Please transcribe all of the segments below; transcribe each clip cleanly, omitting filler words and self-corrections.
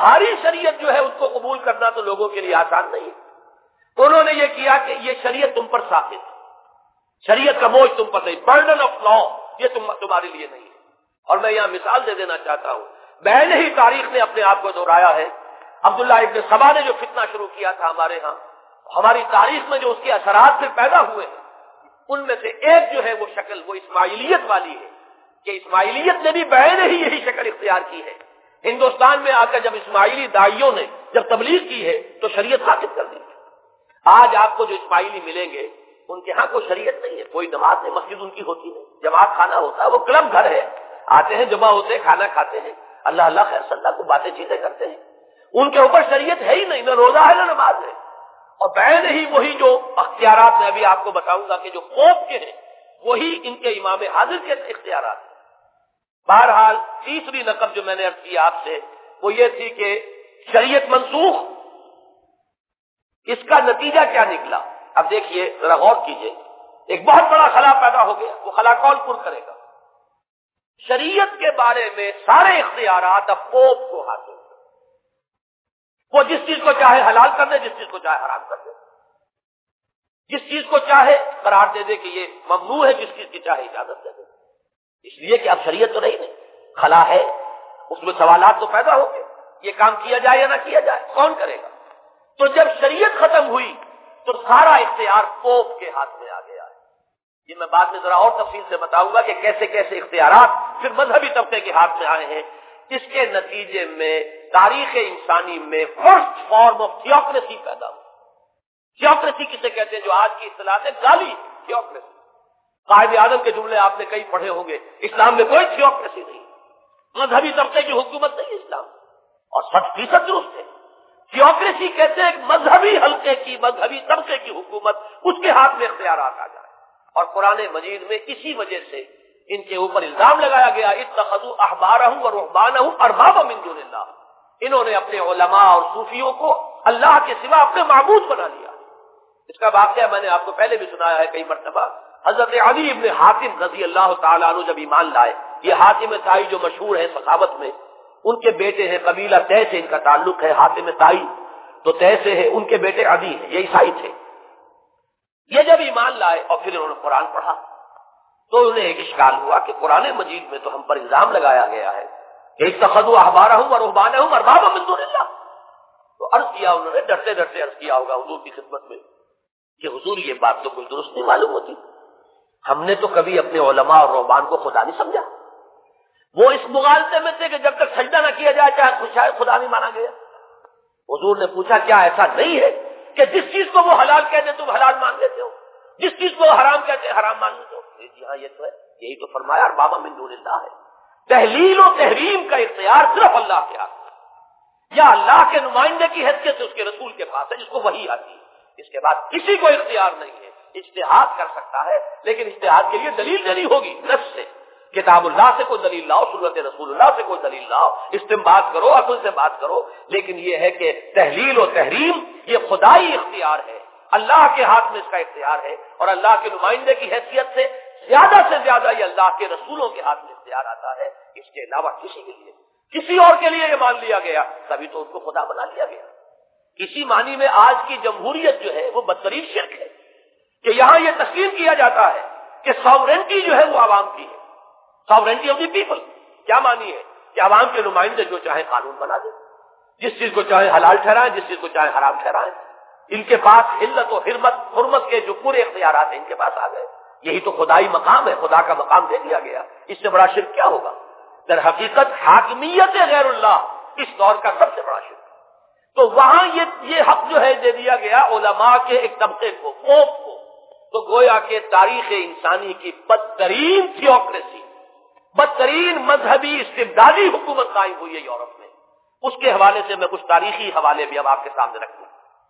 بھاری شریعت جو ہے اس کو قبول کرنا تو لوگوں کے لیے آسان نہیں ہے۔ انہوں نے یہ کیا کہ یہ شریعت تم پر ثابت ہے، شریعت کا بوجھ تم پر نہیں، برڈن آف لا یہ تمہارے لیے نہیں ہے۔ اور میں یہاں مثال دے دینا چاہتا ہوں، بہن ہی تاریخ نے اپنے آپ کو دہرایا ہے۔ عبداللہ ابن سبا نے جو فتنہ شروع کیا تھا ہمارے ہاں، ہماری تاریخ میں جو اس کے اثرات پھر پیدا ہوئے ہیں، ان میں سے ایک جو ہے وہ شکل وہ اسماعیلیت والی ہے کہ اسماعیلیت نے بھی بہن ہی یہی شکل اختیار کی ہے۔ ہندوستان میں آ کر جب اسماعیلی داعیوں نے جب تبلیغ کی ہے تو شریعت ثابت کر دی۔ آج آپ کو جو اسماعیلی ملیں گے ان کے ہاں کوئی شریعت نہیں ہے، کوئی نماز نہیں، مسجد ان کی ہوتی نہیں، جماعت خانہ ہوتا ہے، وہ کلب گھر ہے، آتے ہیں جمع ہوتے ہیں، کھانا کھاتے ہیں، اللہ اللہ خیر صلی اللہ کو باتیں چیتیں کرتے ہیں، ان کے اوپر شریعت ہے ہی نہیں، نہ روزہ ہے نہ نماز ہے۔ اور بہن ہی وہی جو اختیارات میں ابھی آپ کو بتاؤں گا کہ جو پوپ کے ہیں وہی ان کے امام حاضر کے اختیارات ہیں۔ بہرحال تیسری نقب جو میں نے عرض کی آپ سے وہ یہ تھی کہ شریعت منسوخ، اس کا نتیجہ کیا نکلا؟ اب دیکھیے ذرا غور کیجئے، ایک بہت بڑا خلا پیدا ہو گیا، وہ خلا کون پر کرے گا؟ شریعت کے بارے میں سارے اختیارات اب پوپ کو حاصل، وہ جس چیز کو چاہے حلال کر دے، جس چیز کو چاہے حرام کر دے، جس چیز کو چاہے قرار دے دے کہ یہ ممنوع ہے، جس چیز کی چاہے اجازت دے دے، اس لیے کہ اب شریعت تو نہیں، خلا ہے، اس میں سوالات تو پیدا ہو گئے، یہ کام کیا جائے یا نہ کیا جائے، کون کرے گا؟ تو جب شریعت ختم ہوئی تو سارا اختیار پوپ کے ہاتھ میں آ گیا ہے۔ یہ میں بعد میں ذرا اور تفصیل سے بتاؤں گا کہ کیسے کیسے اختیارات پھر مذہبی طبقے کے ہاتھ میں آئے ہیں۔ اس کے نتیجے میں تاریخ انسانی میں فرسٹ فارم آف تھیوکریسی پیدا ہوئی۔ تھیوکریسی کسے کہتے ہیں؟ جو آج کی اصطلاح ہے گالی تھیوکریسی۔ قائد اعظم کے جملے آپ نے کئی پڑھے ہوں گے، اسلام میں کوئی تھیوکریسی نہیں، مذہبی طبقے کی حکومت نہیں اسلام، اور 100% درست ہے۔ تھیوکریسی کہتے ہیں ایک مذہبی حلقے کی، مذہبی طبقے کی حکومت، اس کے ہاتھ میں اختیارات آ جائے۔ اور قرآن مجید میں اسی وجہ سے ان کے اوپر الزام لگایا گیا، اتخذوا احبارهم ورهبانهم اربابا من دون اللہ، انہوں نے اپنے علماء اور صوفیوں کو اللہ کے سوا اپنے معبود بنا لیا۔ اس کا واقعہ میں نے آپ کو پہلے بھی سنایا ہے کئی مرتبہ۔ حضرت علی ابن حاتم رضی اللہ تعالیٰ عنہ جب ایمان لائے، یہ حاتم طائی جو مشہور ہے سخاوت میں، ان کے بیٹے ہیں، قبیلہ طے سے ان کا تعلق ہے، حاتم طائی تو طے سے ہے، ان کے بیٹے عدی ہیں، یہ عیسائی تھے۔ یہ جب ایمان لائے اور پھر انہوں نے قرآن پڑھا تو انہیں ایک اشکال ہوا کہ قرآن مجید میں تو ہم پر الزام لگایا گیا ہے کہ اتخذوا احبارهم ورهبانهم اربابا من دون اللہ۔ تو عرض کیا انہوں نے، ڈرتے ڈرتے عرض کیا ہوگا حضور کی خدمت میں کہ حضور یہ بات تو کوئی درست نہیں معلوم ہوتی، ہم نے تو کبھی اپنے علماء اور رہبان کو خدا نہیں سمجھا۔ وہ اس مغالطے میں تھے کہ جب تک سجدہ نہ کیا جائے چاہے خدا نہیں مانا گیا۔ حضور نے پوچھا کیا ایسا نہیں ہے کہ جس چیز کو وہ حلال کہتے تم حلال مان لیتے ہو، جس چیز کو حرام کہتے حرام مان لیتے ہو؟ جی ہاں یہ تو ہے، یہی تو فرمایا اربابا من دون اللہ ہے۔ تحلیل و تحریم کا اختیار صرف اللہ کے ہاتھ ہے، یا اللہ کے نمائندے کی حیثیت سے اس کے رسول کے پاس ہے جس کو وحی آتی ہے، اس کے بعد کسی کو اختیار نہیں ہے۔ اجتہاد کر سکتا ہے لیکن اجتہاد کے لیے دلیل دینی ہوگی، نص سے، کتاب اللہ سے کوئی دلیل لاؤ، سنت رسول اللہ سے کوئی دلیل لاؤ، استنباط کرو، عقل سے بات کرو۔ لیکن یہ ہے کہ تحلیل و تحریم یہ خدائی اختیار ہے، اللہ کے ہاتھ میں اس کا اختیار ہے، اور اللہ کے نمائندے کی حیثیت سے زیادہ یہ اللہ کے رسولوں کے ہاتھ میں اختیار آتا ہے۔ اس کے علاوہ کسی کے لیے، کسی اور کے لیے یہ مان لیا گیا، تبھی تو اس کو خدا بنا لیا گیا۔ اسی معنی میں آج کی جمہوریت جو ہے وہ بدترین شرک ہے کہ یہاں یہ تسلیم کیا جاتا ہے کہ ساورنٹی جو ہے وہ عوام کی ہے، ساورنٹی آف دی پیپل۔ کیا معنی ہے کہ عوام کے نمائندے جو چاہے قانون بنا دیں، جس چیز کو چاہے حلال ٹھہرائیں، جس چیز کو چاہے حرام ٹھہرائیں، ان کے پاس حلت و حرمت کے جو پورے اختیارات ہیں ان کے پاس آ گئے۔ یہی تو خدائی مقام ہے، خدا کا مقام دے دیا گیا، اس سے بڑا شرک کیا ہوگا؟ در حقیقت حاکمیت غیر اللہ اس دور کا سب سے بڑا شرک۔ تو وہاں یہ حق جو ہے دے دیا گیا علماء کے ایک طبقے کو، پوپ کو۔ تو گویا کہ تاریخ انسانی کی بدترین تھیوکریسی، بدترین مذہبی استبدادی حکومت قائم ہوئی ہے یورپ میں۔ اس کے حوالے سے میں کچھ تاریخی حوالے بھی اب آپ کے سامنے رکھوں۔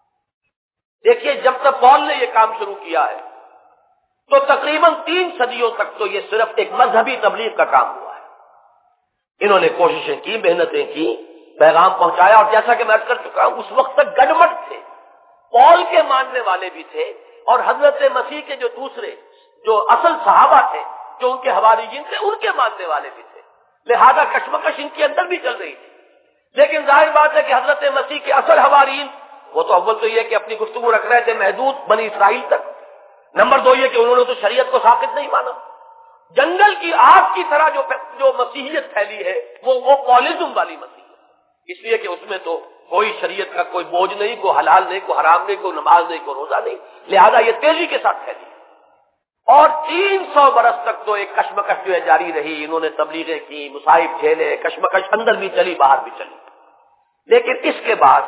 دیکھیے جب تک پال نے یہ کام شروع کیا ہے تو تقریباً 3 صدیوں تک تو یہ صرف ایک مذہبی تبلیغ کا کام ہوا ہے۔ انہوں نے کوششیں کی، محنتیں کی، پیغام پہنچایا، اور جیسا کہ میں عرض کر چکا ہوں اس وقت تک گڈمٹ تھے، پال کے ماننے والے بھی تھے اور حضرت مسیح کے جو دوسرے جو اصل صحابہ تھے، جو ان کے حواریین تھے، ان کے ماننے والے بھی تھے، لہذا کشمکش ان کے اندر بھی چل رہی تھی۔ لیکن ظاہر بات ہے کہ حضرت مسیح کے اصل حوارین وہ تو اول تو یہ کہ اپنی گفتگو رکھ رہے تھے محدود بنی اسرائیل تک، نمبر دو یہ کہ انہوں نے تو شریعت کو ساقط نہیں مانا. جنگل کی آگ کی طرح جو مسیحیت پھیلی ہے وہ پالیزم والی مسیحیت، اس لیے کہ اس میں تو کوئی شریعت کا کوئی بوجھ نہیں، کوئی حلال نہیں، کوئی حرام نہیں، کوئی نماز نہیں، کوئی روزہ نہیں، لہذا یہ تیزی کے ساتھ پھیلی. اور 300 برس تک تو ایک کشمکش جو ہے جاری رہی، انہوں نے تبلیغیں کی، مصائب جھیلے، کشمکش اندر بھی چلی باہر بھی چلی. لیکن اس کے بعد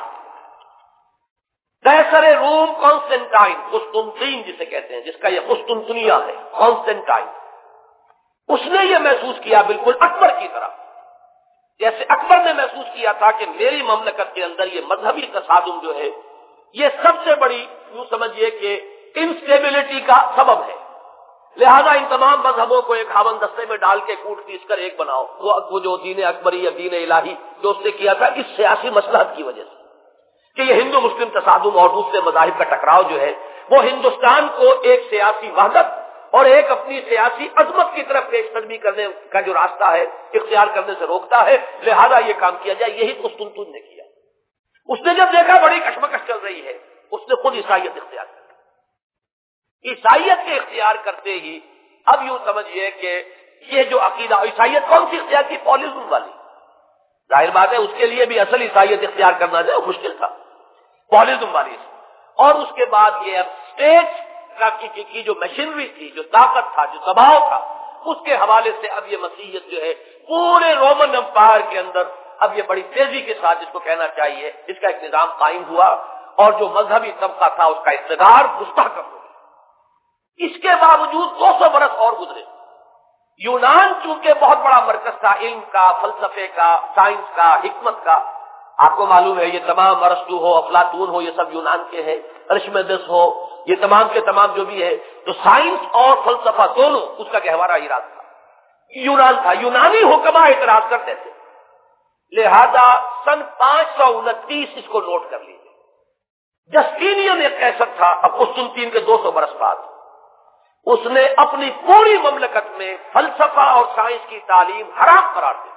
قیصر روم کانسٹنٹائن، قسطنطین جسے کہتے ہیں، جس کا یہ قسطنطنیہ ہے، کانسٹنٹائن، اس نے یہ محسوس کیا بالکل اکبر کی طرح، جیسے اکبر نے محسوس کیا تھا کہ میری مملکت کے اندر یہ مذہبی تصادم جو ہے یہ سب سے بڑی یوں سمجھیے کہ انسٹیبلٹی کا سبب ہے، لہذا ان تمام مذہبوں کو ایک ہاون دستے میں ڈال کے کوٹ پیس کر ایک بناؤ. وہ جو دین اکبری یا دین الہی جو اس نے کیا تھا اس سیاسی مصلحت کی وجہ سے کہ یہ ہندو مسلم تصادم اور دوسرے مذاہب کا ٹکراؤ جو ہے وہ ہندوستان کو ایک سیاسی وحدت اور ایک اپنی سیاسی عظمت کی طرف پیش قدمی کرنے کا جو راستہ ہے اختیار کرنے سے روکتا ہے، لہذا یہ کام کیا جائے. یہی قسطنطین نے کیا. اس نے جب دیکھا بڑی کشمکش چل رہی ہے اس نے خود عیسائیت اختیار کر لی. عیسائیت کے اختیار کرتے ہی اب یوں سمجھیے کہ یہ جو عقیدہ، عیسائیت کون سی اختیار کی؟ پالیزم والی. ظاہر بات ہے اس کے لیے بھی اصل عیسائیت اختیار کرنا جو ہے مشکل تھا، پالیزم والی. اور اس کے بعد یہ اب اسٹیٹ کی جو مشینری تھی، جو طاقت تھا، جو دباؤ تھا، اس کے حوالے سے اب یہ مسیحیت جو ہے پورے رومن امپائر کے اندر اب یہ بڑی تیزی کے ساتھ جس کو کہنا چاہیے اس کا ایک نظام قائم ہوا اور جو مذہبی طبقہ تھا اس کا اقتدار مستحکم ہو گیا. اس کے باوجود 200 برس اور گزرے. یونان چونکہ بہت بڑا مرکز تھا علم کا، فلسفے کا، سائنس کا، حکمت کا. آپ کو معلوم ہے یہ تمام ارسطو ہو، افلاطون ہو، یہ سب یونان کے ہیں، ارشمیدس ہو، یہ تمام کے تمام جو بھی ہے تو سائنس اور فلسفہ دونوں اس کا گہوارہ ایران تھا، یونان تھا. یونانی حکما اعتراض کرتے تھے، لہذا سن 529 اس کو نوٹ کر لیجیے. جسٹینین ایک قیصر تھا اب قسطنطین کے 200 برس بعد، اس نے اپنی پوری مملکت میں فلسفہ اور سائنس کی تعلیم حرام قرار دی.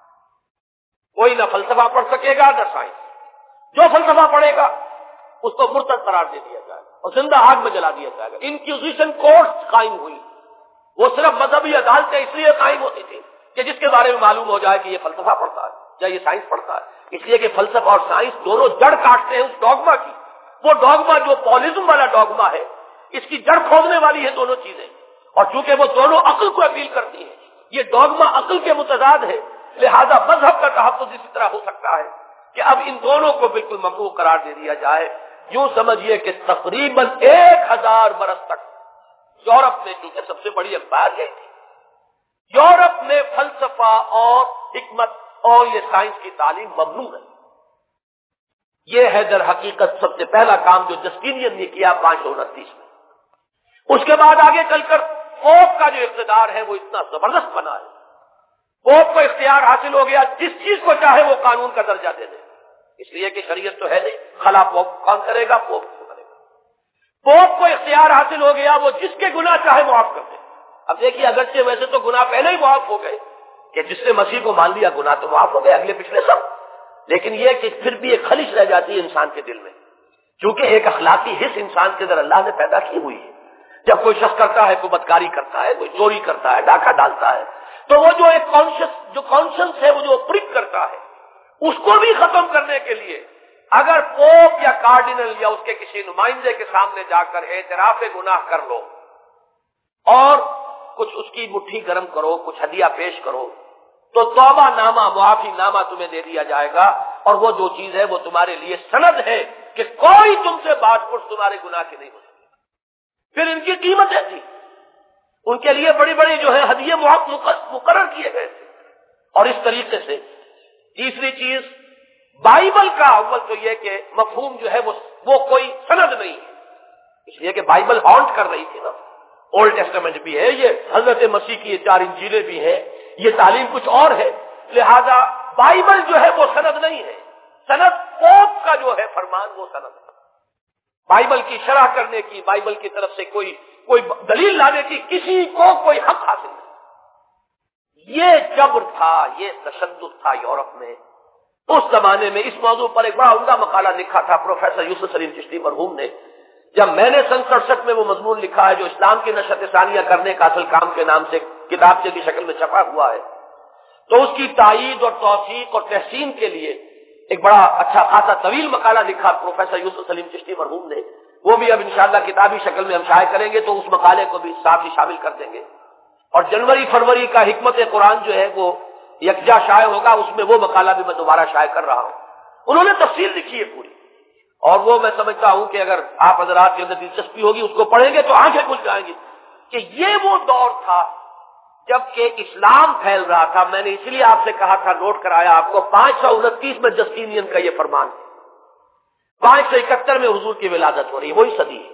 کوئی نہ فلسفہ پڑھ سکے گا نہ سائنس. جو فلسفہ پڑھے گا اس کو مرتد قرار دے دیا جائے گا اور زندہ آگ میں جلا دیا جائے گا. انکوزیشن کورٹس قائم ہوئی. وہ صرف مذہبی عدالتیں اس لیے قائم ہوتی تھی کہ جس کے بارے میں معلوم ہو جائے کہ یہ فلسفہ پڑھتا ہے یا یہ سائنس پڑھتا ہے، اس لیے کہ فلسفہ اور سائنس دونوں جڑ کاٹتے ہیں اس ڈوگما کی. وہ ڈوگما جو پالیزم والا ڈوگما ہے اس کی جڑ کھودنے والی ہے دونوں چیزیں، اور چونکہ وہ دونوں عقل کو اپیل کرتی ہیں، یہ ڈوگما عقل کے متضاد ہے، لہذا مذہب کا تحفظ اسی طرح ہو سکتا ہے کہ اب ان دونوں کو بالکل ممنوع قرار دے دیا جائے. یوں سمجھیے کہ تقریباً 1000 برس تک یورپ میں، چونکہ سب سے بڑی امپائر یہی تھی، یورپ میں فلسفہ اور حکمت اور یہ سائنس کی تعلیم ممنوع ہے. یہ ہے در حقیقت سب سے پہلا کام جو جسٹینین نے کیا 529 میں. اس کے بعد آگے چل کر پوپ کا جو اقتدار ہے وہ اتنا زبردست بنا ہے. پوپ کو اختیار حاصل ہو گیا جس چیز کو چاہے وہ قانون کا درجہ دے دے، اس لیے کہ شریعت تو ہے نہیں. خلا پوپ کون کرے گا؟ پوپ کرے گا. پوپ کو اختیار حاصل ہو گیا، وہ جس کے گناہ چاہے معاف کر دے. اب دیکھیے اگرچہ ویسے تو گناہ پہلے ہی معاف ہو گئے کہ جس نے مسیح کو مان لیا گناہ تو معاف ہو گئے اگلے پچھلے سب، لیکن یہ کہ پھر بھی ایک خلش رہ جاتی ہے انسان کے دل میں، کیونکہ ایک اخلاقی حص انسان کے اندر اللہ نے پیدا کی ہوئی ہے. جب کوئی شخص کرتا ہے، کوئی بدکاری کرتا ہے، کوئی چوری کرتا ہے، ڈاکہ ڈالتا ہے، تو وہ جو ایک کانشنس ہے وہ جو پرک کرتا ہے اس کو بھی ختم کرنے کے لیے اگر پوپ یا کارڈینل یا اس کے کسی نمائندے کے سامنے جا کر اعتراف گناہ کر لو اور کچھ اس کی مٹھی گرم کرو، کچھ ہدیہ پیش کرو، تو توبہ نامہ، معافی نامہ تمہیں دے دیا جائے گا، اور وہ جو چیز ہے وہ تمہارے لیے سند ہے کہ کوئی تم سے بات پرس تمہارے گناہ کی نہیں ہو سکتی. پھر ان کی قیمت ہے تھی، ان کے لیے بڑی بڑی جو ہے ہدیے مقرر کیے گئے تھے. اور اس طریقے سے تیسری چیز بائبل کا اول تو یہ کہ مفہوم جو ہے وہ کوئی سند نہیں ہے، اس لیے کہ بائبل ہانٹ کر رہی تھی نا. اولڈ ٹیسٹمنٹ بھی ہے، یہ حضرت مسیح کی 4 انجیلیں بھی ہیں، یہ تعلیم کچھ اور ہے، لہذا بائبل جو ہے وہ سند نہیں ہے. سند پوپ کا جو ہے فرمان وہ سند ہے. بائبل کی شرح کرنے کی، بائبل کی طرف سے کوئی دلیل لانے کی کسی کو کوئی حق حاصل نہیں. یہ جبر تھا، یہ تشدد تھا یورپ میں، اس زمانے میں اس موضوع پر ایک بڑا عمدہ مقالہ لکھا تھا پروفیسر یوسف سلیم چشتی مرحوم نے. جب میں نے سن 67 میں وہ مضمون لکھا ہے جو اسلام کی نشرت ثانیہ کرنے کا اصل کام کے نام سے کتابچے کی شکل میں چھپا ہوا ہے، تو اس کی تائید اور توثیق اور تحسین کے لیے ایک بڑا اچھا خاصا طویل مقالہ لکھا پروفیسر یوسف سلیم چشتی مرحوم نے. وہ بھی اب انشاءاللہ کتابی شکل میں ہم شائع کریں گے تو اس مقالے کو بھی ساتھ ہی شامل کر دیں گے. اور جنوری فروری کا حکمت قرآن جو ہے وہ یکجا شائع ہوگا، اس میں وہ مقالہ بھی میں دوبارہ شائع کر رہا ہوں. انہوں نے تفصیل لکھی ہے پوری، اور وہ میں سمجھتا ہوں کہ اگر آپ حضرات کے اندر دلچسپی ہوگی اس کو پڑھیں گے تو آنکھیں کھل جائیں گی کہ یہ وہ دور تھا جبکہ اسلام پھیل رہا تھا. میں نے اس لیے آپ سے کہا تھا، نوٹ کرایا آپ کو، 529 میں جسٹینین کا یہ فرمان ہے، 571 میں حضور کی ولادت ہو رہی ہے، وہی صدی ہے.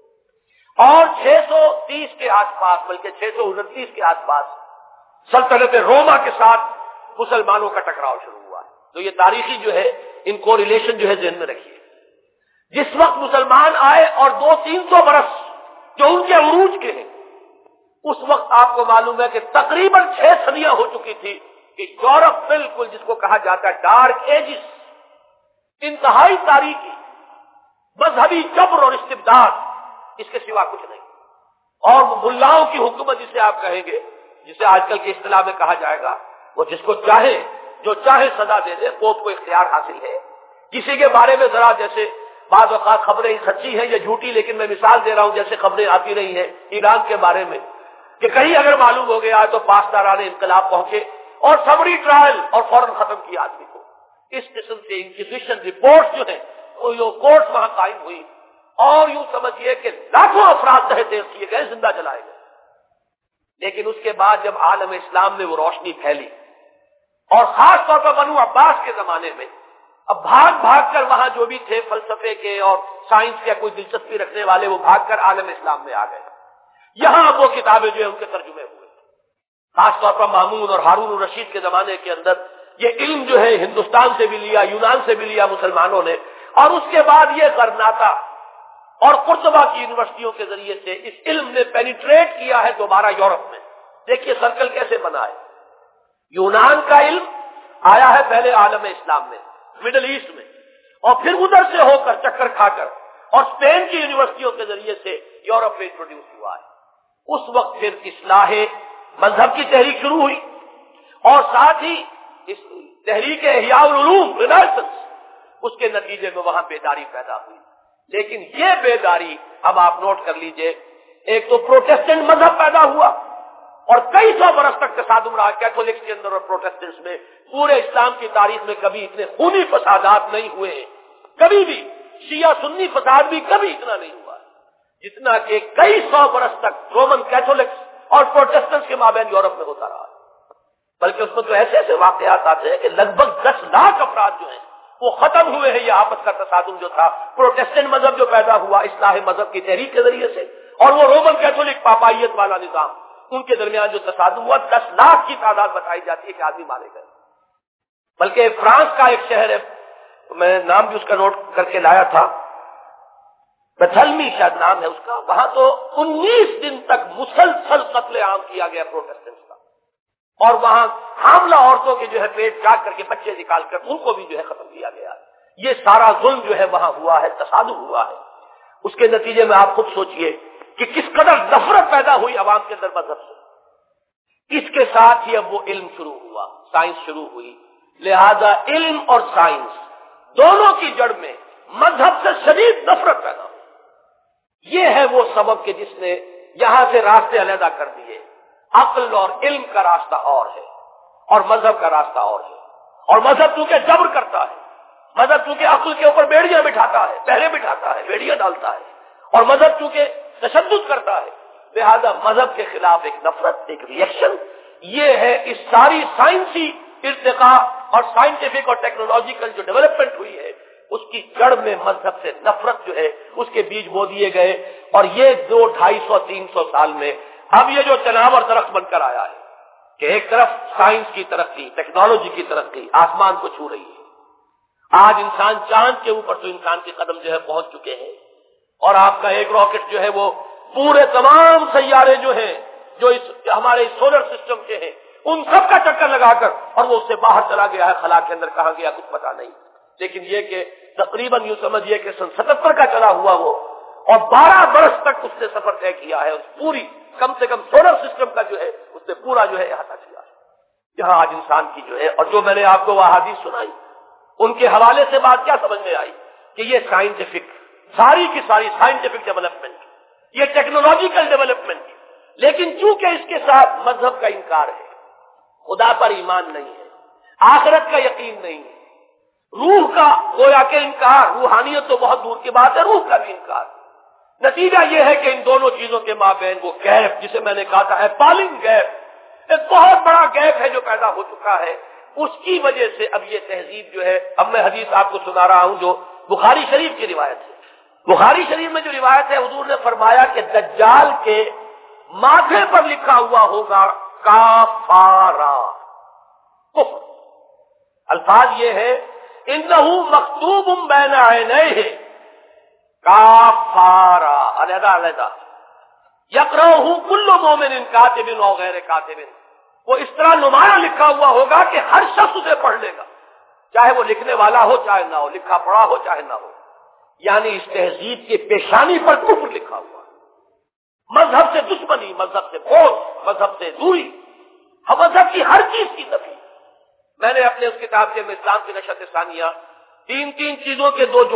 اور 630 کے آس پاس، بلکہ 629 کے آس پاس سلطنت روما کے ساتھ مسلمانوں کا ٹکراؤ شروع ہوا ہے. تو یہ تاریخی جو ہے ان کو ریلیشن جو ہے ذہن میں رکھیے. جس وقت مسلمان آئے اور 200-300 برس جو ان کے عروج کے ہیں، اس وقت آپ کو معلوم ہے کہ تقریباً 6 صدیاں ہو چکی تھی کہ یورپ بالکل جس کو کہا جاتا ہے ڈارک ایجز، انتہائی تاریخی مذہبی جبر اور استبداد، اس کے سوا کچھ نہیں. اور ملاؤں کی حکومت جسے آپ کہیں گے، جسے آج کل کی اصطلاح میں کہا جائے گا، وہ جس کو چاہے جو چاہے سزا دے دے، پوپ کو اختیار حاصل ہے. کسی کے بارے میں ذرا جیسے بعض اوقات خبریں سچی ہیں یا جھوٹی، لیکن میں مثال دے رہا ہوں جیسے خبریں آتی رہی ہیں ایران کے بارے میں کہ کہیں اگر معلوم ہو گیا تو پاسداران انقلاب پہنچے اور سمری ٹرائل اور فوراً ختم کیا آدمی کو. اس قسم سے انکوزیشن رپورٹ جو ہے وہ کورٹ وہاں قائم ہوئی، اور یوں سمجھیے کہ لاکھوں افراد تحت کیے گئے، زندہ جلائے گئے. لیکن اس کے بعد جب عالم اسلام میں وہ روشنی پھیلی، اور خاص طور پر بنو عباس کے زمانے میں، اب بھاگ بھاگ کر وہاں جو بھی تھے فلسفے کے اور سائنس کے کوئی دلچسپی رکھنے والے، وہ بھاگ کر عالم اسلام میں آ گئے. یہاں اب وہ کتابیں جو ہیں ان کے ترجمے ہوئے. خاص طور پر مامون اور ہارون الرشید کے زمانے کے اندر یہ علم جو ہے ہندوستان سے بھی لیا، یونان سے بھی لیا مسلمانوں نے، اور اس کے بعد یہ غرناطہ اور قرطبہ کی یونیورسٹیوں کے ذریعے سے اس علم نے پینیٹریٹ کیا ہے دوبارہ یورپ میں. دیکھیے سرکل کیسے بنا ہے. یونان کا علم آیا ہے پہلے عالم اسلام میں، مڈل ایسٹ میں، اور پھر ادھر سے ہو کر چکر کھا کر اور اسپین کی یونیورسٹیوں کے ذریعے سے یورپ میں انٹروڈیوس ہوا ہے. اس وقت پھر اصلاح مذہب کی تحریک شروع ہوئی، اور ساتھ ہی اس تحریک احیاء العلوم رینیسانس، اس کے نتیجے میں وہاں بیداری پیدا ہوئی. لیکن یہ بیداری اب آپ نوٹ کر لیجئے، ایک تو پروٹیسٹنٹ مذہب پیدا ہوا اور کئی سو برس تک تصادم رہا کیتھولکس کے اندر اور پروٹیسٹنٹس میں. پورے اسلام کی تاریخ میں کبھی اتنے خونی فسادات نہیں ہوئے، کبھی بھی شیعہ سنی فساد بھی کبھی اتنا نہیں ہوا جتنا کہ کئی سو برس تک رومن کیتھولکس اور پروٹیسٹنٹس کے مابین یورپ میں ہوتا رہا. بلکہ اس میں تو ایسے ایسے واقعات آتے ہیں کہ لگ بھگ 10 لاکھ افراد جو ہیں وہ ختم ہوئے ہیں. یہ آپس کا تصادم جو تھا، پروٹیسٹنٹ مذہب جو پیدا ہوا اصلاح مذہب کی تحریک کے ذریعے سے، اور وہ رومن کیتھولک پاپائیت والا نظام، ان کے درمیان جو تصادم ہوا، 10 لاکھ کی تعداد بتائی جاتی ہے کہ آدمی مارے گئے. بلکہ فرانس کا ایک شہر ہے، میں نام بھی اس کا نوٹ کر کے لایا تھا، بتھلمی شاید نام ہے اس کا، وہاں تو 19 دن تک مسلسل قتل عام کیا گیا پروٹیسٹنٹس کا، اور وہاں حاملہ عورتوں کے جو ہے پیٹ کاٹ کر کے بچے نکال کر ان کو بھی جو ہے ختم کیا گیا. یہ سارا ظلم جو ہے وہاں ہوا ہے، تصادم ہوا ہے. اس کے نتیجے میں آپ خود سوچئے کہ کس قدر نفرت پیدا ہوئی عوام کے اندر مذہب سے. اس کے ساتھ ہی اب وہ علم شروع ہوا، سائنس شروع ہوئی. لہذا علم اور سائنس دونوں کی جڑ میں مذہب سے شدید نفرت پیدا ہوئی. یہ ہے وہ سبب کہ جس نے یہاں سے راستے علیحدہ کر دیے. عقل اور علم کا راستہ اور ہے اور مذہب کا راستہ اور ہے. اور مذہب چونکہ جبر کرتا ہے، مذہب چونکہ عقل کے اوپر بیڑیاں بٹھاتا ہے، پہرے بٹھاتا ہے، بیڑیاں ڈالتا ہے، اور مذہب چونکہ تشدد کرتا ہے، لہذا مذہب کے خلاف ایک نفرت، ایک ریئیکشن. یہ ہے اس ساری سائنسی ارتقاء اور سائنٹیفک اور ٹیکنالوجیکل جو ڈیولپمنٹ ہوئی ہے، اس کی جڑ میں مذہب سے نفرت جو ہے اس کے بیج بو دیے گئے. اور یہ 200-250-300 سال میں اب یہ جو چناور اور درخت بن کر آیا ہے کہ ایک طرف سائنس کی ترقی، ٹیکنالوجی کی ترقی آسمان کو چھو رہی ہے. آج انسان چاند کے اوپر تو انسان کے قدم جو ہے پہنچ چکے ہیں، اور آپ کا ایک راکٹ جو ہے وہ پورے تمام سیارے جو ہیں جو ہمارے سولر سسٹم کے ہیں ان سب کا چکر لگا کر اور وہ اس سے باہر چلا گیا ہے، خلا کے اندر کہاں گیا کچھ پتا نہیں، لیکن یہ کہ تقریباً یوں سمجھیے کہ سن 77 کا چلا ہوا وہ، اور 12 برس تک اس نے سفر طے کیا ہے، اس پوری کم سے کم سولر سسٹم کا جو ہے اس نے پورا جو ہے احاطہ کیا ہے جہاں آج انسان کی جو ہے۔ اور جو میں نے آپ کو وہ احادیث سنائی ان کے حوالے سے بات کیا سمجھ میں آئی کہ یہ سائنٹیفک ساری کی ساری سائنٹیفک ڈیولپمنٹ، یہ ٹیکنالوجیکل ڈیولپمنٹ، لیکن چونکہ اس کے ساتھ مذہب کا انکار ہے، خدا پر ایمان نہیں ہے، آخرت کا یقین نہیں ہے، روح کا گویا کہ انکار، روحانیت تو بہت دور کی بات ہے، روح کا بھی انکار، نتیجہ یہ ہے کہ ان دونوں چیزوں کے مابین وہ گیپ جسے میں نے کہا تھا ایپالنگ گیپ، ایک بہت بڑا گیپ ہے جو پیدا ہو چکا ہے، اس کی وجہ سے اب یہ تہذیب جو ہے، اب میں حدیث آپ کو سنا رہا ہوں جو بخاری شریف کی روایت ہے۔ بخاری شریف میں جو روایت ہے حضور نے فرمایا کہ دجال کے ماتھے پر لکھا ہوا ہوگا کافارا، کفر، الفاظ یہ ہے انہو مکتوب بین عینیہ کافارا، علیحدہ علیحدہ، یقرأہ کل مومن کاتب و غیر کاتب، وہ اس طرح نمایاں لکھا ہوا ہوگا کہ ہر شخص اسے پڑھ لے گا، چاہے وہ لکھنے والا ہو چاہے نہ ہو، لکھا پڑھا ہو چاہے نہ ہو، یعنی اس تہذیب کے پیشانی پر کفر لکھا ہوا، مذہب سے دشمنی، مذہب سے بغض، مذہب سے دوری، مذہب کی ہر چیز کی نفی۔ میں نے اپنے اس کتاب کے اسلام کی نشست ثانیہ تین چیزوں کے دو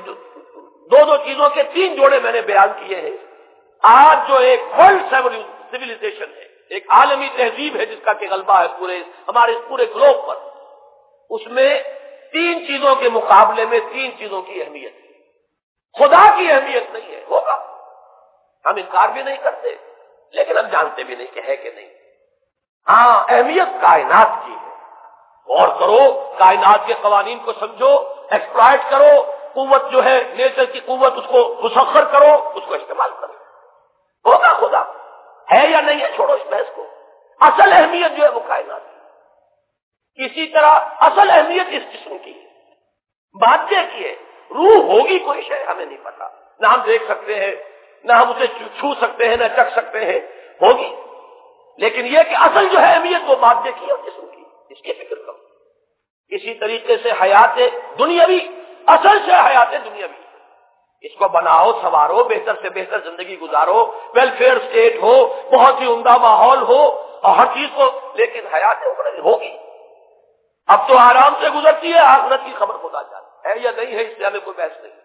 چیزوں کے 3 جوڑے میں نے بیان کیے ہیں۔ آج جو ایک ورلڈ سیویلائزیشن ہے، ایک عالمی تہذیب ہے جس کا کہ غلبہ ہے ہمارے پورے گلوب پر، اس میں 3 چیزوں کے مقابلے میں 3 چیزوں کی اہمیت ہے، خدا کی اہمیت نہیں ہے، ہوگا، ہم انکار بھی نہیں کرتے لیکن ہم جانتے بھی نہیں کہ ہے کہ نہیں۔ ہاں، اہمیت کائنات کی ہے، غور کرو، کائنات کے قوانین کو سمجھو، ایکسپلائٹ کرو، قوت جو ہے نیچر کی قوت اس کو مسخر کرو، اس کو استعمال کرو، ہوگا خدا، ہے یا نہیں ہے چھوڑو اس بحث کو، اصل اہمیت جو ہے وہ کائنات کی۔ اسی طرح اصل اہمیت اس جسم کی ہے، بات کی ہے، روح ہوگی کوئی شے ہمیں نہیں پتا، نہ ہم دیکھ سکتے ہیں، نہ ہم اسے چھو سکتے ہیں، نہ چکھ سکتے ہیں، ہوگی، لیکن یہ کہ اصل جو ہے اہمیت وہ مادے کی اور جسم کی، اس کی فکر کرو۔ اسی طریقے سے حیات دنیاوی، اصل سے حیات دنیاوی، اس کو بناؤ، سنوارو، بہتر سے بہتر زندگی گزارو، ویلفیئر اسٹیٹ ہو، بہت ہی عمدہ ماحول ہو اور ہر چیز کو، لیکن حیات اخروی ہوگی، اب تو آرام سے گزرتی ہے، آخرت کی خبر خدا جانے ہے یا نہیں ہے، اس سے ہمیں کوئی بحث نہیں۔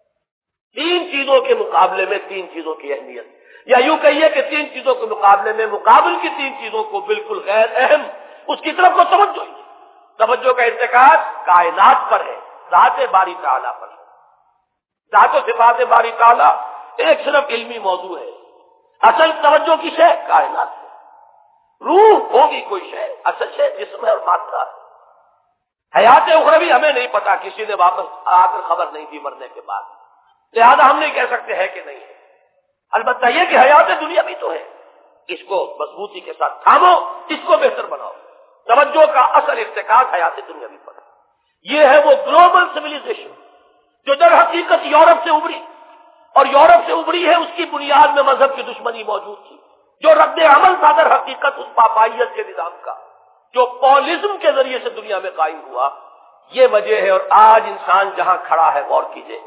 3 چیزوں کے مقابلے میں 3 چیزوں کی اہمیت، یا یوں کہیے کہ 3 چیزوں کے مقابلے میں مقابل کی 3 چیزوں کو بالکل غیر اہم، اس کی طرف کو توجہ کا ارتکاز کائنات پر ہے، ذات باری تعالیٰ پر ہے، ذات و صفات باری تعالیٰ ایک صرف علمی موضوع ہے، اصل توجہ کی شے کائنات ہے، روح ہوگی کوئی شے، اصل شے جسم ہے اور مادہ ہے، حیات اخروی ہمیں نہیں پتا، کسی نے واپس آ کر خبر نہیں دی مرنے کے بعد، لہذا ہم نہیں کہہ سکتے ہے کہ نہیں ہے، البتہ یہ کہ حیات دنیا بھی تو ہے، اس کو مضبوطی کے ساتھ تھامو، اس کو بہتر بناؤ، توجہ کا اصل ارتکاز حیات دنیا بھی پر۔ یہ ہے وہ گلوبل سیویلائزیشن جو در حقیقت یورپ سے ابھری، اور یورپ سے ابھری ہے اس کی بنیاد میں مذہب کی دشمنی موجود تھی، جو رد عمل تھا در حقیقت اس پاپائیت کے نظام کا جو پولزم کے ذریعے سے دنیا میں قائم ہوا، یہ وجہ ہے۔ اور آج انسان جہاں کھڑا ہے غور کیجئے،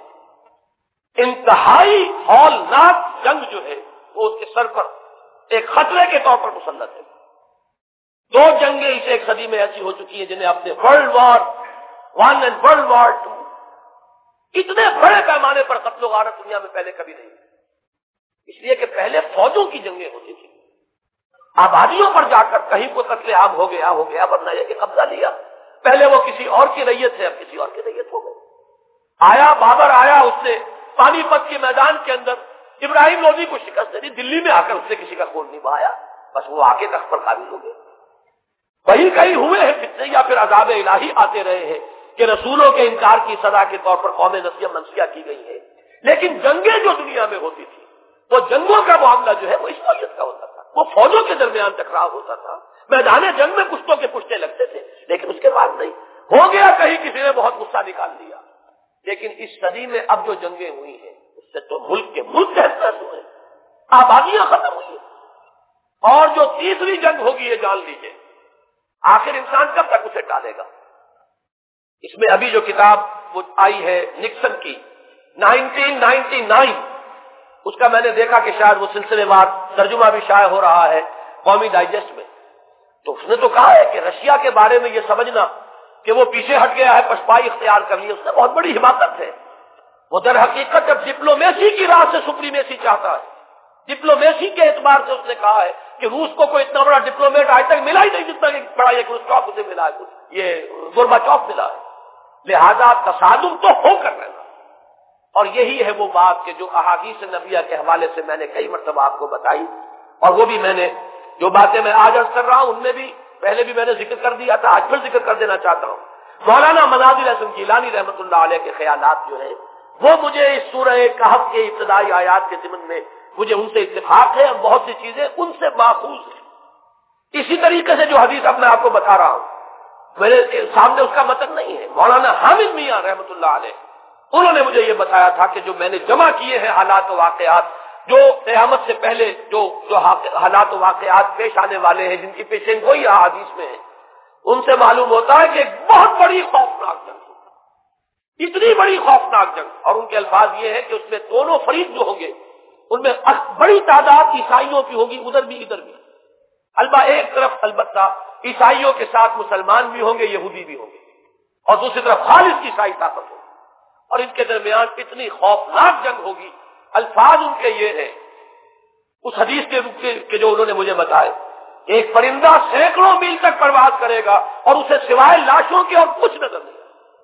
انتہائی ہولناک جنگ جو ہے وہ اس کے سر پر ایک خطرے کے طور پر مسلط ہے۔ 2 جنگیں اس ایک صدی میں ایسی ہو چکی ہیں جنہیں اپنے ورلڈ وار 1 اور ورلڈ وار 2، اتنے بڑے پیمانے پر قتل و غارت دنیا میں پہلے کبھی نہیں، اس لیے کہ پہلے فوجوں کی جنگیں ہوتی تھی، آبادیوں پر جا کر کہیں کوئی قتل عام ہو گیا، ورنہ یہ کہ قبضہ لیا، پہلے وہ کسی اور کی ریت ہے، اب کسی اور کی ریت ہو گئی۔ آیا بابر آیا، اس نے پانی پت کے میدان کے اندر ابراہیم لودھی کو شکست دے دی، دلی میں آ کر اس نے کسی کا خون نہیں بہایا، بس وہ آگے تخت پر قابل ہو گئے۔ وہی کہیں ہوئے ہیں فتنے یا پھر عذاب الہی آتے رہے ہیں کہ رسولوں کے انکار کی سزا کے طور پر قوم نسیہ منسیہ کی گئی ہے، لیکن جنگیں جو دنیا میں ہوتی تھی وہ جنگوں کا معاملہ جو ہے وہ اس نوعیت کا ہوتا تھا، وہ فوجوں کے درمیان ٹکراؤ ہوتا تھا، میدان جنگ میں کشتوں کے پشتے لگتے تھے، لیکن اس کے بعد نہیں ہو گیا، کہیں کسی نے بہت غصہ نکال دیا۔ لیکن اس صدی میں اب جو جنگیں ہوئی ہیں اس سے تو ملک کے ملک تحس ہوئے، آبادیاں ختم ہوئی ہیں، اور جو تیسری جنگ ہوگی یہ جان لیجئے آخر انسان کب تک اسے ٹالے گا؟ اس میں ابھی جو کتاب وہ آئی ہے نکسن کی 1999، اس کا میں نے دیکھا کہ شاید وہ سلسلے وار ترجمہ بھی شائع ہو رہا ہے قومی ڈائجسٹ میں، تو اس نے تو کہا ہے کہ رشیا کے بارے میں یہ سمجھنا کہ وہ پیچھے ہٹ گیا ہے، پشپائی اختیار کر لی، اس نے بہت بڑی حماقت ہے۔ وہ در حقیقت جب ڈپلومیسی کی راہ سے سپریمیسی چاہتا ہے، ڈپلومیسی کے اعتبار سے اس نے کہا ہے کہ روس کو کوئی اتنا بڑا ڈپلومیٹ آج تک ملا ہی نہیں جتنا کہ بڑا یہ کرچوف اسے ملا ہے، یہ گورباچوف ملا ہے، لہذا تصادم تو ہو کر رہنا۔ اور یہی ہے وہ بات کہ جو احادیث نبیہ کے حوالے سے میں نے کئی مرتبہ آپ کو بتائی، اور وہ بھی میں نے جو باتیں میں آج عرض کر رہا ہوں ان میں بھی پہلے بھی میں نے ذکر کر دیا تھا، آج پھر ذکر کر دینا چاہتا ہوں۔ مولانا مناظر حسن گیلانی رحمۃ اللہ علیہ کے خیالات جو ہیں وہ مجھے اس سورہ کہف کے ابتدائی آیات کے ضمن میں مجھے ان سے اتفاق ہے، اور بہت سی چیزیں ان سے ماخوذ ہیں۔ اسی طریقے سے جو حدیث اب میں آپ کو بتا رہا ہوں میرے سامنے اس کا متن نہیں ہے، مولانا حامد میاں رحمۃ اللہ علیہ انہوں نے مجھے یہ بتایا تھا کہ جو میں نے جمع کیے ہیں حالات و واقعات جو قیامت سے پہلے جو حالات و واقعات پیش آنے والے ہیں، جن کی پیشین گوئی احادیث میں ہے، ان سے معلوم ہوتا ہے کہ ایک بہت بڑی خوفناک جنگ، اتنی بڑی خوفناک جنگ، اور ان کے الفاظ یہ ہے کہ اس میں دونوں فریق جو ہوں گے ان میں بڑی تعداد عیسائیوں کی ہوگی، ادھر بھی ادھر بھی، ایک طرف البتہ عیسائیوں کے ساتھ مسلمان بھی ہوں گے، یہودی بھی ہوں گے، اور دوسری طرف خالص عیسائی طاقت ہوگی، اور ان کے درمیان اتنی خوفناک جنگ ہوگی۔ الفاظ ان کے یہ ہیں اس حدیث کے جو انہوں نے مجھے بتائے، ایک پرندہ سینکڑوں میل تک پرواز کرے گا اور اسے سوائے لاشوں کے اور کچھ نظر نہیں۔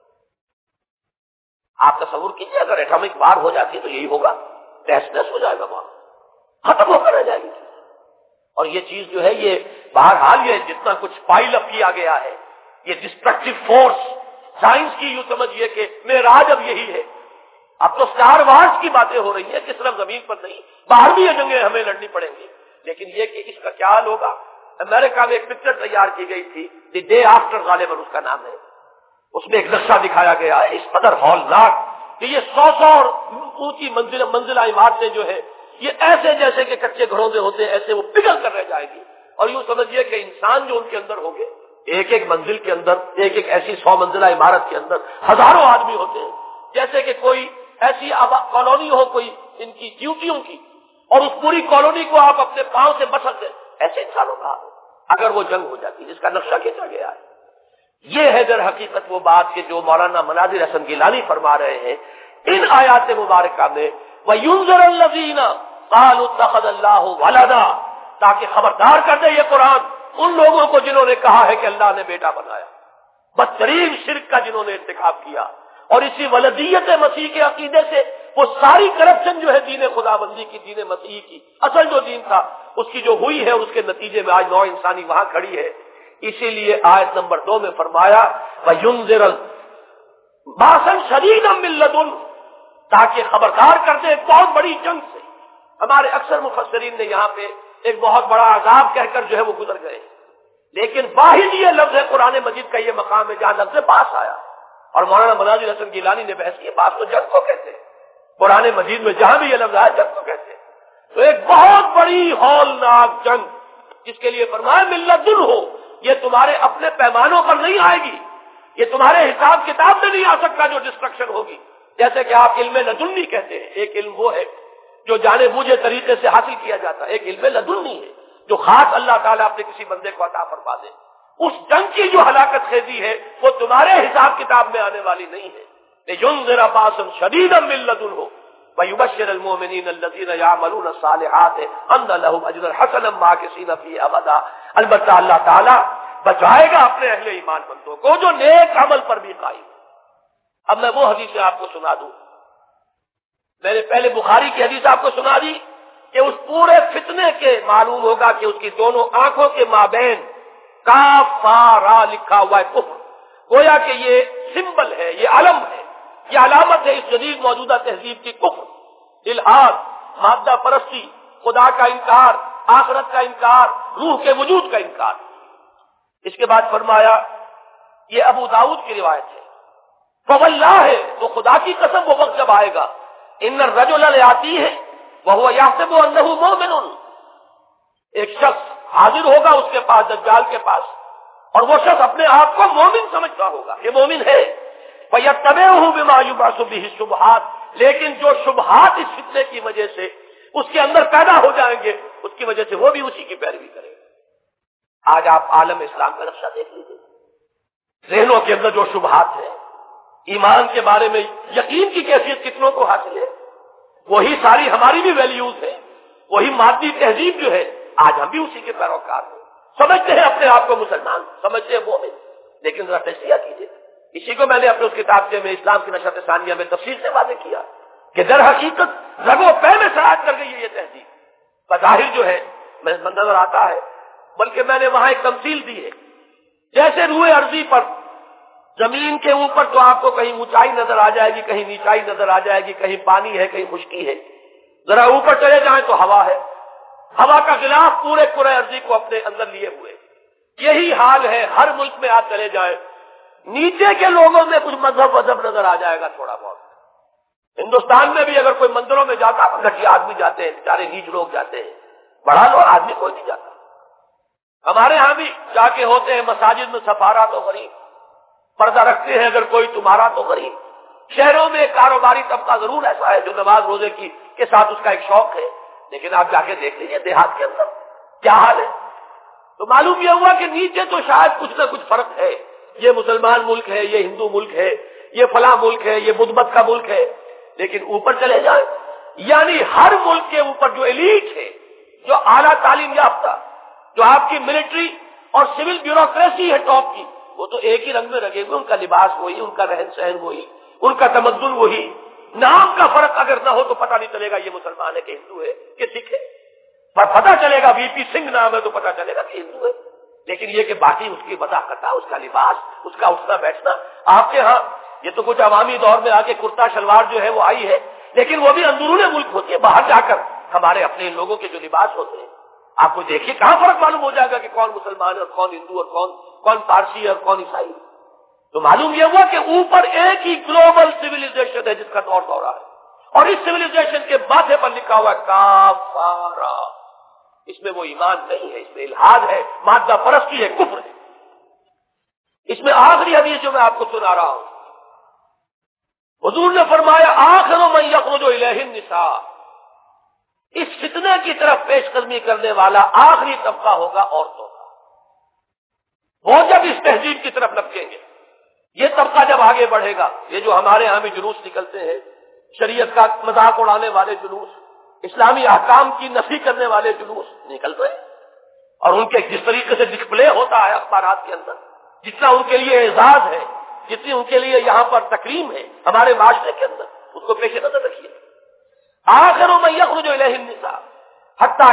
آپ تصور کیجئے اگر ایٹمک وار ہو جاتی تو یہی ہوگا، تہس ہو جائے گا، وہاں ختم ہو کر رہ جائے گی۔ اور یہ چیز جو ہے یہ بہرحال یہ جتنا کچھ پائل اپ کیا گیا ہے، یہ ڈسٹرکٹیو فورس سائنس کی یوں سمجھیے کہ معراج اب یہی ہے۔ اب تو اسٹار وارز کی باتیں ہو رہی ہیں کہ صرف زمین پر نہیں، باہر بھی یہ جنگیں ہمیں لڑنی پڑیں گی، لیکن یہ کہ اس کا کیا حل ہوگا۔ امریکہ میں ایک پکچر تیار کی گئی تھی، دی ڈے آفٹر غالباً اس کا نام ہے، اس میں ایک نقشہ دکھایا گیا ہے اس قدر ہولناک کہ یہ 100 اور اونچی منزلہ عمارتیں جو ہے یہ ایسے جیسے کہ کچے گھروں سے ہوتے ہیں ایسے وہ پگھل کر رہ جائے گی، اور یوں سمجھیے کہ انسان جو ان کے اندر ہوں گے، ایک ایک منزل کے اندر، ایک ایک ایسی 100 منزلہ عمارت کے اندر ہزاروں آدمی ہوتے ہیں، جیسے کہ کوئی ایسی کالونی ہو کوئی ان کی ڈیوٹیوں کی، اور اس پوری کالونی کو آپ اپنے پاؤں سے بسر دیں، ایسے انسانوں کا اگر وہ جنگ ہو جاتی جس کا نقشہ کھینچا گیا ہے۔ یہ ہے در حقیقت وہ بات کہ جو مولانا مناظر حسن گیلانی فرما رہے ہیں ان آیات مبارکہ میں، وَيُنذِرَ الَّذِينَ قَالُوا اتَّخَذَ اللَّهُ وَلَدًا، تاکہ خبردار کر دے یہ قرآن ان لوگوں کو جنہوں نے کہا ہے کہ اللہ نے بیٹا بنایا، بدترین شرک کا جنہوں نے ارتکاب کیا، اور اسی ولدیت مسیح کے عقیدے سے وہ ساری کرپشن جو ہے دین خدا بندی کی، دین مسیح کی اصل جو دین تھا اس کی جو ہوئی ہے، اس کے نتیجے میں آج نوع انسانی وہاں کھڑی ہے۔ اسی لیے آیت نمبر 2 میں فرمایا وَيُنذِرَ بَأْسًا شَدِيدًا مِّن لَّدُنْهُ، تاکہ خبردار کر دے ایک بہت بڑی جنگ سے۔ ہمارے اکثر مفسرین نے یہاں پہ ایک بہت بڑا عذاب کہہ کر جو ہے وہ گزر گئے، لیکن واحد یہ لفظ ہے قرآن مجید کا یہ مقام ہے جہاں لفظ باس آیا، اور مولانا مناظر حسن گیلانی نے بحث کی باس تو جنگ کو کہتے ہیں، قرآن مجید میں جہاں بھی یہ لفظ آیا جنگ کو کہتے ہیں۔ تو ایک بہت بڑی ہولناک جنگ جس کے لیے فرمایا ملت دل ہو، یہ تمہارے اپنے پیمانوں پر نہیں آئے گی، یہ تمہارے حساب کتاب میں نہیں آ سکتا جو ڈسٹرکشن ہوگی۔ جیسے کہ آپ علم لدنی کہتے ہیں، ایک علم وہ ہے جو جانے بوجھے طریقے سے حاصل کیا جاتا ہے، ایک علم لدنی ہے جو خاص اللہ تعالیٰ اپنے کسی بندے کو عطا فرما دے۔ اس جنگ کی جو ہلاکت خیزی ہے وہ تمہارے حساب کتاب میں آنے والی نہیں ہے۔ لِيُنذِرَ بَأْسًا شَدِيدًا مِّن لَّدُنْهُ وَيُبَشِّرَ الْمُؤْمِنِينَ الَّذِينَ يَعْمَلُونَ الصَّالِحَاتِ أَنَّ لَهُمْ أَجْرًا حَسَنًا مَّاكِثِينَ فِيهِ أَبَدًا۔ البتہ اللہ تعالیٰ بچائے گا اپنے اہل ایمان بندوں کو جو نیک عمل پر بھی قائم۔ اب میں وہ حدیث آپ کو سنا دوں، میں نے پہلے بخاری کی حدیث آپ کو سنا دی کہ اس پورے فتنے کے معلوم ہوگا کہ اس کی دونوں آنکھوں کے مابین کافارا لکھا ہوا ہے، کفر، گویا کہ یہ سمبل ہے، یہ علم ہے، یہ علامت ہے اس جدید موجودہ تہذیب کی، کفر، الحاد، مادہ پرستی، خدا کا انکار، آخرت کا انکار، روح کے وجود کا انکار۔ اس کے بعد فرمایا یہ ابو داؤد کی روایت ہے، فواللہ ہے تو خدا کی قسم وہ وقت جب آئے گا، ان الرجل لیاتی ہے وہو یحسب انہ مومن، ایک شخص حاضر ہوگا اس کے پاس، دجال کے پاس، اور وہ شخص اپنے آپ کو مومن سمجھتا ہوگا کہ مومن ہے. فَيَتَّبِعُهُ بِمَا يُبْعَثُ بِهِ الشُّبُهَاتِ، لیکن جو شبہات اس فتنے کی وجہ سے اس کے اندر پیدا ہو جائیں گے اس کی وجہ سے وہ بھی اسی کی پیروی کرے گا. آج آپ عالم اسلام کا نقشہ دیکھ لیجیے، ذہنوں کے اندر جو شبہات ہیں، ایمان کے بارے میں یقین کی کیفیت کتنوں کو حاصل ہے، وہی ساری ہماری بھی ویلیوز ہیں، وہی مادی تہذیب جو ہے، آج ہم بھی اسی کے پیروکار ہیں. سمجھتے ہیں اپنے آپ کو مسلمان، سمجھتے ہیں مومن، لیکن ذرا تجزیہ کیجیے. اسی کو میں نے اپنے اس کتاب میں اسلام کی نشرت ثانیہ میں تفصیل سے واضح کیا کہ در حقیقت رگو پے میں سرایت کر گئی ہے یہ تہذیب. بظاہر جو ہے نظر آتا ہے، بلکہ میں نے وہاں ایک تمثیل دی ہے، جیسے روئے ارضی پر زمین کے اوپر تو آپ کو کہیں اونچائی نظر آ جائے گی، کہیں نیچائی نظر آ جائے گی، کہیں پانی ہے، کہیں خشکی ہے. ذرا اوپر چلے جائیں تو ہوا ہے، ہوا کا غلاف پورے کرۂ ارضی کو اپنے اندر لیے ہوئے. یہی حال ہے ہر ملک میں آپ چلے جائیں، نیچے کے لوگوں میں کچھ مذہب نظر آ جائے گا تھوڑا بہت. ہندوستان میں بھی اگر کوئی مندروں میں جاتا گھٹیا آدمی جاتے ہیں، بیچارے نیچ لوگ جاتے ہیں، بڑا لوگ آدمی کوئی نہیں جاتا. ہمارے ہاں بھی جا کے ہوتے ہیں مساجد میں سفارا تو غریب، پردہ رکھتے ہیں اگر کوئی تمہارا تو غریب. شہروں میں کاروباری طبقہ ضرور ایسا ہے جو نماز روزے کے ساتھ اس کا ایک شوق ہے، لیکن آپ جا کے دیکھ لیجیے دیہات کے اندر کیا حال ہے. تو معلوم یہ ہوا کہ نیچے تو شاید کچھ نہ کچھ فرق ہے، یہ مسلمان ملک ہے، یہ ہندو ملک ہے، یہ فلاں ملک ہے، یہ بدھ مت کا ملک ہے. لیکن اوپر چلے جائیں، یعنی ہر ملک کے اوپر جو ایلیٹ ہے، جو اعلیٰ تعلیم یافتہ، جو آپ کی ملٹری اور سول بیوروکریسی ہے ٹاپ کی، وہ تو ایک ہی رنگ میں رکھے ہوئے، ان کا لباس وہی، ان کا رہن سہن وہی، ان کا تمدن وہی. نام کا فرق اگر نہ ہو تو پتہ نہیں چلے گا یہ مسلمان ہے کہ ہندو ہے کہ سکھ ہے. پر پتہ چلے گا وی پی سنگھ نام ہے تو پتہ چلے گا کہ ہندو ہے. لیکن یہ کہ باقی اس کی وضاحت، اس کا لباس، اس کا اٹھنا بیٹھنا. آپ کے ہاں یہ تو کچھ عوامی دور میں آ کے کرتا شلوار جو ہے وہ آئی ہے، لیکن وہ بھی اندرون ملک ہوتی ہے. باہر جا کر ہمارے اپنے لوگوں کے جو لباس ہوتے ہیں، آپ کو دیکھیے کہاں فرق معلوم ہو جائے گا کہ کون مسلمان ہے اور کون ہندو اور کون پارسی ہے اور کون عیسائی. تو معلوم یہ ہوا کہ اوپر ایک ہی گلوبل سیویلائزیشن ہے جس کا دور دورہ ہے، اور اس سیویلائزیشن کے ماتھے پر لکھا ہوا کافارا. اس میں وہ ایمان نہیں ہے، اس میں الحاد ہے، مادہ پرستی ہے، کفر ہے. اس میں آخری حدیث جو میں آپ کو سنا رہا ہوں، حضور نے فرمایا آخر من یخرج الیہ النساء، اس فتنے کی طرف پیش قدمی کرنے والا آخری طبقہ ہوگا عورتوں کا. وہ جب اس تہذیب کی طرف لپکیں گے، یہ طبقہ جب آگے بڑھے گا، یہ جو ہمارے ہاں بھی جلوس نکلتے ہیں، شریعت کا مذاق اڑانے والے جلوس، اسلامی احکام کی نفی کرنے والے جلوس نکلتے ہیں، اور ان کے جس طریقے سے ڈسپلے ہوتا ہے اخبارات کے اندر، جتنا ان کے لیے اعزاز ہے، جتنی ان کے لیے یہاں پر تکریم ہے ہمارے معاشرے کے اندر، اس کو پیش نظر رکھیے. آخر من یخرج الیہ النساء حتی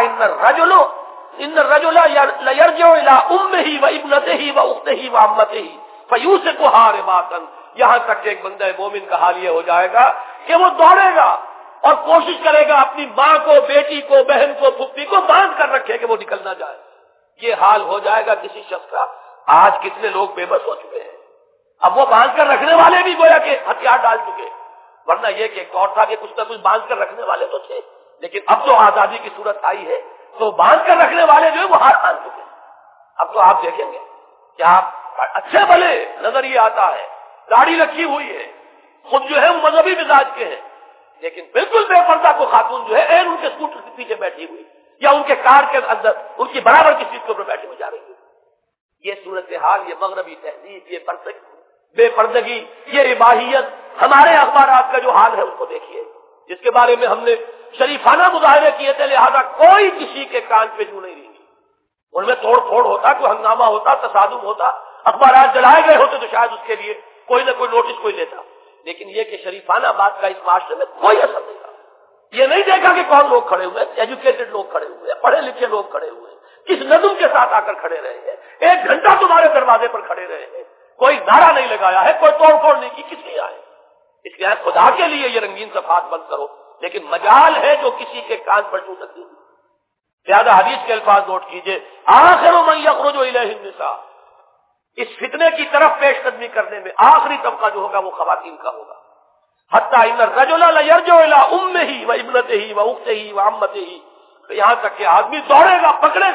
ان الرجل لیرجع الی امہ وابنتہ واختہ وعمتہ فیوسکھا رباطا، یہاں تک کہ ایک بندہ مومن کا حال یہ ہو جائے گا کہ وہ دوڑے گا اور کوشش کرے گا اپنی ماں کو، بیٹی کو، بہن کو، پھپھی کو باندھ کر رکھے کہ وہ نکل نہ جائے. یہ حال ہو جائے گا کسی شخص کا. آج کتنے لوگ بے بس ہو چکے ہیں، اب وہ باندھ کر رکھنے والے بھی گویا کہ ہتھیار ڈال چکے. ورنہ یہ کہ ایک دور تھا کہ کچھ نہ کچھ باندھ کر رکھنے والے تو تھے، لیکن اب تو آزادی کی صورت آئی ہے تو باندھ کر رکھنے والے جو ہے وہ ہار مان چکے. اب تو آپ دیکھیں گے کہ آپ اچھے بھلے نظر یہ آتا ہے، داڑھی رکھی ہوئی ہے، خود جو ہے وہ مذہبی مزاج کے ہیں، لیکن بالکل بے پردہ کو خاتون جو ہے این ان کے اسکوٹر کے پیچھے بیٹھی ہوئی یا ان کے کار کے اندر ان کی برابر کی سیٹ کے اوپر بیٹھی ہوئی جا رہی ہے. یہ صورتحال، یہ مغربی تہذیب، یہ بے پردگی، یہ اباحیت، ہمارے اخبارات کا جو حال ہے اس کو دیکھیے، جس کے بارے میں ہم نے شریفانہ مظاہرے کیے تھے، لہذا کوئی کسی کے کان پہ جو نہیں رہی. ان میں توڑ پھوڑ ہوتا، کوئی ہنگامہ ہوتا، تصادم ہوتا، اخبارات جلائے گئے ہوتے تو شاید اس کے لیے کوئی نہ کوئی نوٹس کوئی لیتا. لیکن یہ کہ شریفانہ بات کا اس معاشرے میں کوئی اثر نہیں تھا. یہ نہیں دیکھا کہ کون لوگ کھڑے ہوئے، ایجوکیٹڈ لوگ کھڑے ہوئے، پڑھے لکھے لوگ کھڑے ہوئے، کس نظم کے ساتھ آ کر کھڑے رہے ہیں، 1 گھنٹہ تمہارے دروازے پر کھڑے رہے ہیں، کوئی نعرہ نہیں لگایا ہے، کوئی توڑ پھوڑ نہیں کی، کس لیے آئے؟ اس لیے خدا کے لیے یہ رنگین صفحات بند کرو. لیکن مجال ہے جو کسی کے کان پر چھو سکتی ہے. زیادہ حدیث کے الفاظ نوٹ کیجئے، آخر من یخرج الیہ النساء، اس فتنے کی طرف پیش قدمی کرنے میں آخری طبقہ جو ہوگا وہ خواتین کا ہوگا. حتی ان الرجل لیرجع الی امہ وابنتہ واختہ وعمتہ، یہاں تک کہ آدمی دوڑے گا، پکڑے گا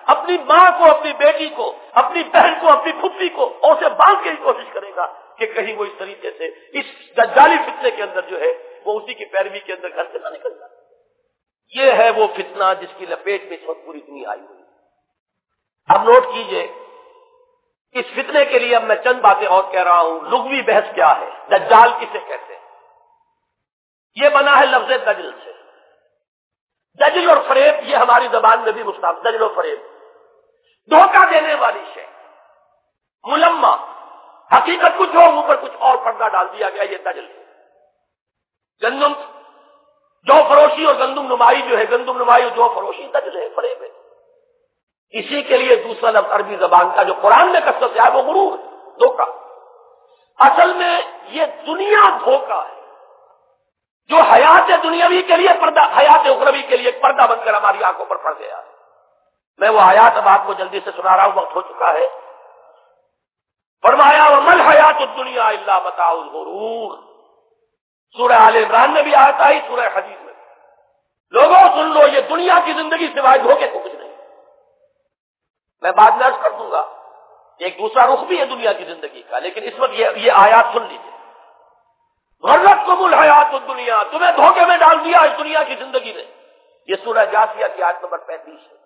اپنی ماں کو، اپنی بیٹی کو، اپنی بہن کو، اپنی پھپھی کو اور اسے باندھ کے کوشش کرے گا کہ کہیں وہ اس طریقے سے اس دجالی فتنے کے اندر جو ہے وہ اسی کی پیروی کے اندر گھر سے نہ نکل جائے۔ یہ ہے وہ فتنہ جس کی لپیٹ میں اس وقت پوری دنیا آئی ہوئی ہے۔ اب نوٹ کیجئے، اس فتنے کے لیے اب میں چند باتیں اور کہہ رہا ہوں۔ لغوی بحث کیا ہے؟ دجال کسے کہتے ہیں؟ یہ بنا ہے لفظ دجل سے۔ دجل اور فریب یہ ہماری زبان میں بھی مستعمل، دجل اور فریب دھوکہ دینے والی شے، ملمہ، حقیقت کچھ اور اوپر کچھ اور پردہ ڈال دیا گیا، یہ دجل ہے۔ گندم جو فروشی اور گندم نمائی جو ہے، گندم نمائی اور جو فروشی دجل ہے، فریب ہے۔ اسی کے لیے دوسرا لفظ عربی زبان کا جو قرآن میں کثرت سے ہے وہ غرور ہے، دھوکہ۔ اصل میں یہ دنیا دھوکہ ہے جو حیات دنیاوی کے لیے پردہ، حیات اخروی کے لیے پردہ بن کر ہماری آنکھوں پر پڑ گیا ہے۔ میں وہ آیات اب آپ کو جلدی سے سنا رہا ہوں، وقت ہو چکا ہے۔ فرمایا وَمَا الْحَيَاةُ الدُّنْيَا إِلَّا مَتَاعُ الْغُرُورِ، سورہ آل عمران میں بھی آیت آئی، سورہ حدید میں۔ لوگوں سن لو، یہ دنیا کی زندگی سوائے دھوکے کو کچھ نہیں۔ میں بعد میں عرض کر دوں گا، ایک دوسرا رخ بھی ہے دنیا کی زندگی کا، لیکن اس وقت یہ آیات سن لیجیے۔ غرتکم الحیات الدنیا، تمہیں دھوکے میں ڈال دیا اس دنیا کی زندگی نے۔ یہ سورہ جاثیہ کی آیت نمبر 35 ہے۔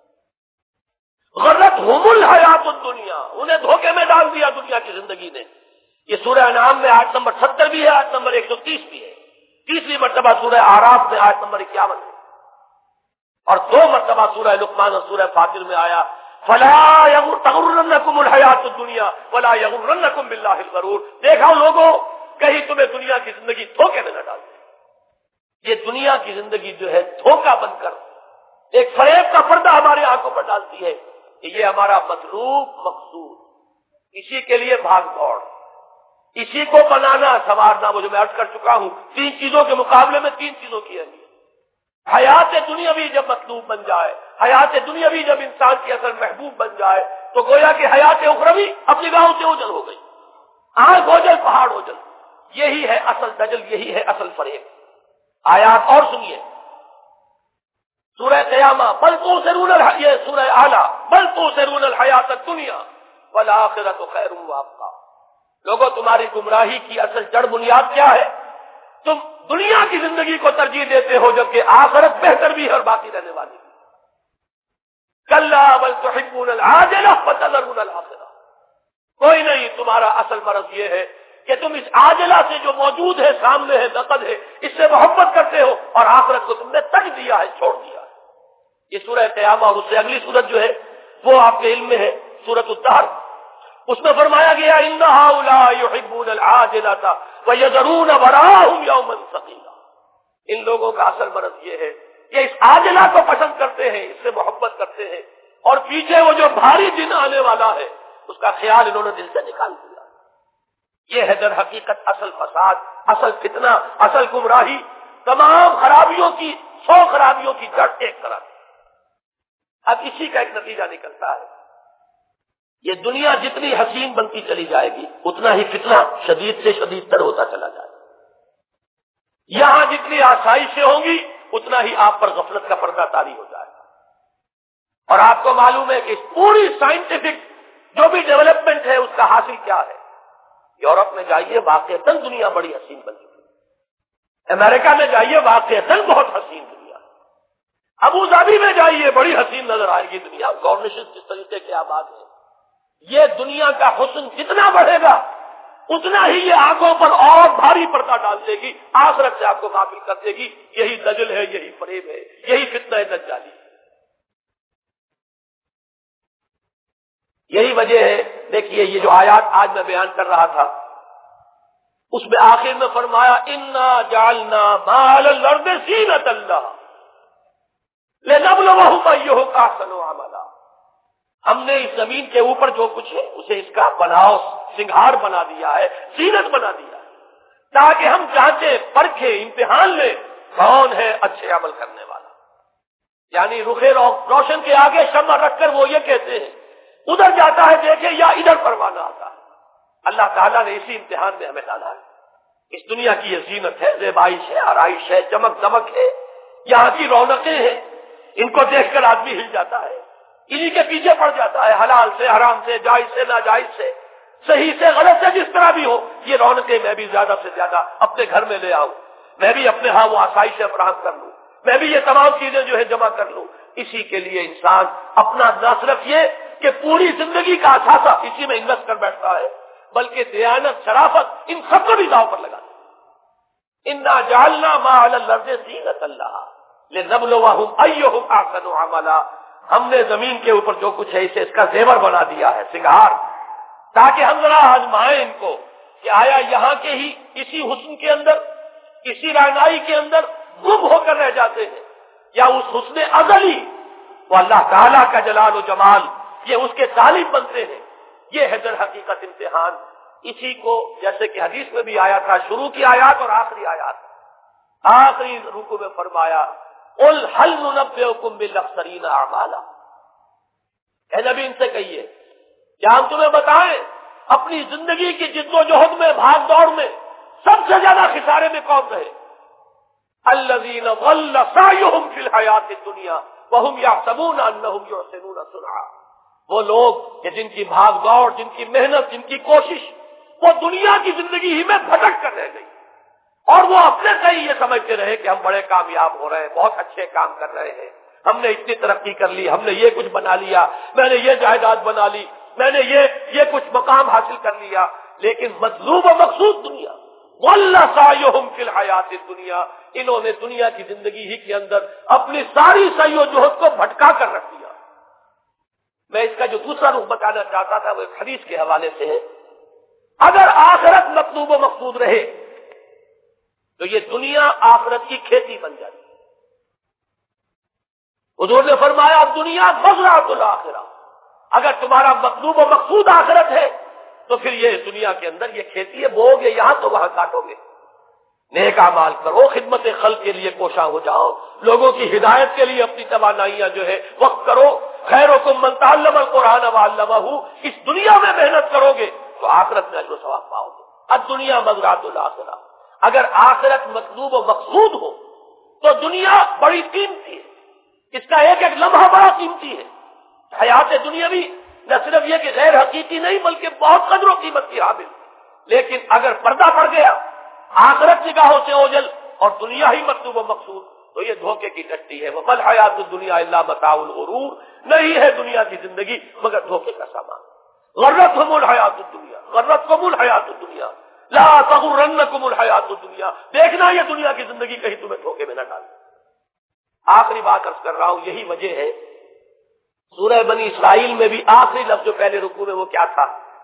غرتہم الحیات الدنیا، انہیں دھوکے میں ڈال دیا دنیا کی زندگی نے۔ یہ سورہ انعام میں آیت نمبر 70 بھی ہے، آیت نمبر 130 بھی ہے۔ تیسری مرتبہ سورہ اعراف میں آیت نمبر 51 ہے، اور 2 مرتبہ سورہ لقمان اور سورہ فاطر میں آیا فَلَا تَغُرَّنَّكُمُ الْحَيَاةُ الدُّنْيَا وَلَا يَغُرَّنَّكُمْ بِاللَّهِ الْغَرُورُ۔ دیکھو لوگوں، کہیں تمہیں دنیا کی زندگی دھوکے میں نہ ڈال دے۔ یہ دنیا کی زندگی جو ہے دھوکہ بن کر ایک فریب کا پردہ ہماری آنکھوں پر ڈالتی ہے کہ یہ ہمارا مطلوب مقصود، اسی کے لیے بھاگ دوڑ، اسی کو بنانا سنوارنا۔ وہ جو میں عرض کر چکا ہوں، 3 چیزوں کے مقابلے میں 3 چیزوں کی اہمیت۔ حیات دنیاوی جب مطلوب بن جائے، حیات دنیاوی جب انسان کی اصل محبوب بن جائے، تو گویا کہ حیات اخروی اپنی گاہوں سے اوجل ہو گئی، آنکھ اوجل پہاڑ اوجل۔ یہی ہے اصل دجل، یہی ہے اصل فریب۔ آیات اور سنیے، سورہ قیامہ بل تؤثرون یہ سورہ اعلیٰ بل تؤثرون الحیات الدنیا والآخرۃ خیر وابقیٰ۔ لوگوں، تمہاری گمراہی کی اصل جڑ بنیاد کیا ہے؟ تم دنیا کی زندگی کو ترجیح دیتے ہو جبکہ آخرت بہتر بھی ہے اور باقی رہنے والی بھی۔ کلا بل تحبون العاجلہ وتذرون الآخرہ۔ کوئی نہیں، تمہارا اصل مرض یہ ہے کہ تم اس عاجلہ سے جو موجود ہے، سامنے ہے، نقد ہے، اس سے محبت کرتے ہو اور آخرت کو تم نے ترک دیا ہے، چھوڑ دیا ہے۔ یہ سورہ قیامہ اور اس سے اگلی سورت جو ہے وہ آپ کے علم میں ہے، سورۃ الدہر۔ اس میں فرمایا گیا ان هؤلاء يحبون العاجلة ويذرون وراءهم يوما ثقيلا۔ ان لوگوں کا اصل مرض یہ ہے کہ اس عاجلہ کو پسند کرتے ہیں، اس سے محبت کرتے ہیں، اور پیچھے وہ جو بھاری دن آنے والا ہے اس کا خیال انہوں نے دل سے نکال دیا۔ یہ ہے در حقیقت اصل فساد، اصل فتنہ، اصل گمراہی، تمام خرابیوں کی، 100 خرابیوں کی جڑ ایک طرح۔ اب اسی کا ایک نتیجہ نکلتا ہے، یہ دنیا جتنی حسین بنتی چلی جائے گی اتنا ہی فتنہ شدید سے شدید تر ہوتا چلا جائے گا۔ یہاں جتنی آسائشیں ہوں گی اتنا ہی آپ پر غفلت کا پردہ طاری ہو جائے گا۔ اور آپ کو معلوم ہے کہ اس پوری سائنٹیفک جو بھی ڈیولپمنٹ ہے اس کا حاصل کیا ہے؟ یورپ میں جائیے، واقعتاً دنیا بڑی حسین بن چکی ہے۔ امریکہ میں جائیے، واقعتاً بہت حسین دنیا۔ ابو ظبی میں جائیے، بڑی حسین نظر آئے گی دنیا، گورنشن جس طریقے کے آباد ہیں۔ یہ دنیا کا حسن جتنا بڑھے گا اتنا ہی یہ آنکھوں پر اور بھاری پردہ ڈال دے گی، آخرت سے آپ کو غافل کر دے گی۔ یہی دجل ہے، یہی فریب ہے، یہی فتنہ دجالی ہے۔ یہی وجہ ہے، دیکھیے یہ جو آیات آج میں بیان کر رہا تھا اس میں آخر میں فرمایا انا جعلنا ما علی الارض زینۃ اللہ لنبلوہم ایہم احسن عملا۔ ہم نے اس زمین کے اوپر جو کچھ ہے اسے اس کا بناؤ سنگھار بنا دیا ہے، زینت بنا دیا ہے، تاکہ ہم جانچیں، پرکھیں، امتحان لیں کون ہے اچھے عمل کرنے والا۔ یعنی رخ روشن کے آگے شمع رکھ کر وہ یہ کہتے ہیں ادھر جاتا ہے دیکھے یا ادھر پروانہ آتا ہے۔ اللہ تعالیٰ نے اسی امتحان میں ہمیں ڈالا ہے۔ اس دنیا کی یہ زینت ہے، زیبائش ہے، آرائش ہے، چمک دمک ہے، یہاں کی رونقیں ہیں، ان کو دیکھ کر آدمی ہل جاتا ہے۔ انہی کے پیچھے پڑ جاتا ہے، حلال سے حرام سے، جائز سے ناجائز سے، صحیح سے غلط سے، جس طرح بھی ہو یہ رونقیں میں بھی زیادہ سے زیادہ اپنے گھر میں لے آؤں، میں بھی اپنے ہاں وہ آسائشیں فراہم کر لوں، میں بھی یہ تمام چیزیں جو ہے جمع کر لوں۔ اسی کے لیے انسان اپنا نہ صرف یہ کہ پوری زندگی کا اثاثہ اسی میں انویسٹ کر بیٹھتا ہے، بلکہ دیانت، شرافت، ان سب کو بھی داؤ پر لگاتا ہے۔ انا جعلنا ما علی الارض زینۃ لہا لنبلوہم ایہم احسن عملا، ہم نے زمین کے اوپر جو کچھ ہے اسے اس کا زیور بنا دیا ہے، سنگار، تاکہ ہم ذرا آزمائیں ان کو کہ آیا یہاں کے ہی اسی حسن کے اندر، اسی رعنائی کے اندر گم ہو کر رہ جاتے ہیں، یا اس حسن ازلی وہ اللہ تعالیٰ کا جلال و جمال یہ اس کے طالب بنتے ہیں۔ یہ ہے در حقیقت امتحان۔ اسی کو جیسے کہ حدیث میں بھی آیا تھا، شروع کی آیات اور آخری آیات، آخری رکوع میں فرمایا قل هل ننبئکم بالاخسرین اعمالا، اے نبی ان سے کہیے کیا ہم تمہیں بتائیں اپنی زندگی کی جد و جہد میں، بھاگ دوڑ میں سب سے زیادہ خسارے میں کون رہے؟ الذین ضل سعیہم فی الحیاۃ الدنیا وہم یحسبون انہم یحسنون صنعا، وہ لوگ کہ جن کی بھاگ دوڑ، جن کی محنت، جن کی کوشش وہ دنیا کی زندگی ہی میں بھٹک کر رہ گئی، اور وہ اپنے سے ہی یہ سمجھتے رہے کہ ہم بڑے کامیاب ہو رہے ہیں، بہت اچھے کام کر رہے ہیں، ہم نے اتنی ترقی کر لی، ہم نے یہ کچھ بنا لیا، میں نے یہ جائیداد بنا لی، میں نے یہ کچھ مقام حاصل کر لیا، لیکن مطلوب و مقصود دنیا۔ وَلَّا سَعْيُهُمْ فِي الْحَيَاةِ الدُّنْيَا، انہوں نے دنیا کی زندگی ہی کے اندر اپنی ساری سعی و جہد کو بھٹکا کر رکھ دیا۔ میں اس کا جو دوسرا رخ بتانا چاہتا تھا وہ ایک حدیث کے حوالے سے ہے۔ اگر آخرت مطلوب و مقصود رہے تو یہ دنیا آخرت کی کھیتی بن جاتی۔ حضور نے فرمایا دنیا مزرعۃ الآخرہ، اگر تمہارا مطلوب و مقصود آخرت ہے تو پھر یہ دنیا کے اندر یہ کھیتی ہے، بوؤ گے یہاں تو وہاں کاٹو گے۔ نیک اعمال کرو، خدمت خلق کے لیے کوشاں ہو جاؤ، لوگوں کی ہدایت کے لیے اپنی توانائیاں جو ہے وقف کرو۔ خیرکم من تعلم القرآن وعلمہ، اس دنیا میں محنت کرو گے تو آخرت میں اجر و ثواب پاؤ گے۔ الدنیا مزرعۃ الآخرہ، اگر آخرت مطلوب و مقصود ہو تو دنیا بڑی قیمتی ہے، اس کا ایک ایک لمحہ بڑا قیمتی ہے۔ حیات دنیاوی نہ صرف یہ کہ غیر حقیقی نہیں بلکہ بہت قدر و قیمت کی حامل، لیکن اگر پردہ پڑ گیا، آخرت نگاہوں سے اوجل اور دنیا ہی مطلوب و مقصود، تو یہ دھوکے کی کشتی ہے۔ وَمَا الْحَيَاةُ الدُّنْيَا إِلَّا مَتَاعُ الْغُرُورِ، نہیں ہے دنیا کی زندگی مگر دھوکے کا سامان۔ غرتہم الحیات الدنیا، غرتکم الحیات الدنیا، لا تغرنکم الحیات الدنیا، دیکھنا یہ دنیا کی زندگی کہیں تمہیں دھوکے میں نہ ڈالے۔ آخری بات عرض کر رہا ہوں، یہی وجہ ہے سورہ بنی اسرائیل میں بھی آخری لفظ جو پہلے رکوع میں وہ کیا تھا؟